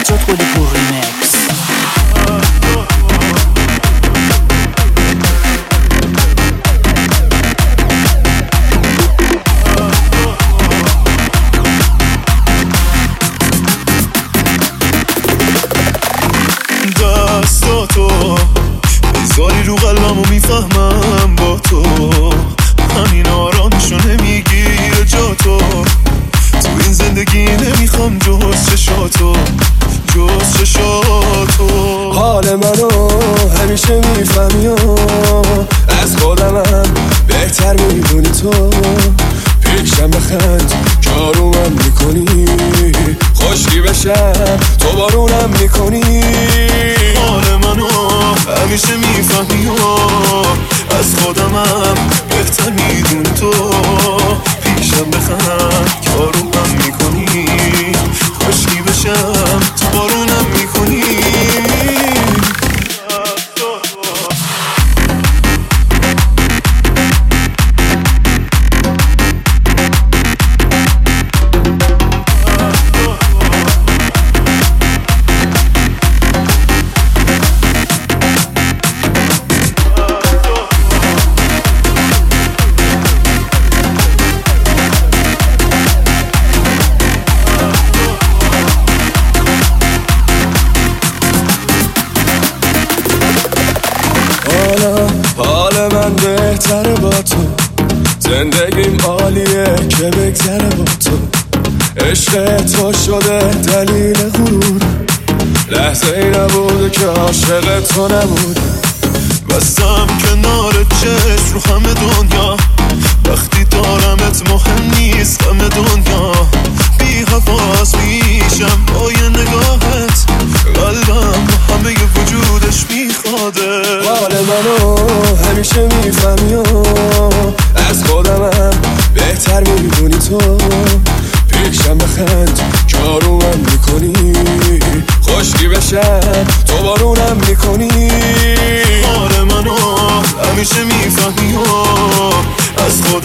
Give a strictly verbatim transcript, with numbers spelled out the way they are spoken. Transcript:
سجاد قلی پور ریمکس. دستاتو بذاری رو قلبم و میفهمم با تو همین آرامشو نمیگیره جا تو تو این زندگی نمیخوام جز چشاتو جز چشاتو. حال منو همیشه میفهمی و از خودمم بهتر میدونی تو پیشم بخند کارومم میکنی خوشی بشم تو بارونم میکنی. حال منو همیشه میفهمی و از خودمم بهتر میدونی تو پیشم بخند کارومم میکنی خوشی بشم تو بارونم میکنی. حال من بهتره با تو زندگیم عالیه که بگذره با تو عشق تو شده دلیل غرور لحظه ای نبوده که عاشق تو نبود بستم کنار چشم رو همه دنیا وقتی دارمت مهم نیست همه دنیا بی حواس میشم با یه نگاهت قلبم همه ی وجودش میخواده. حال منو همیشه میفهمی و از خودمم بهتر میدونی تو پیشم بخند کارومم میکنی خوشی بشم تو بارونم میکنی. حال منو همیشه میفهمی و از خودمم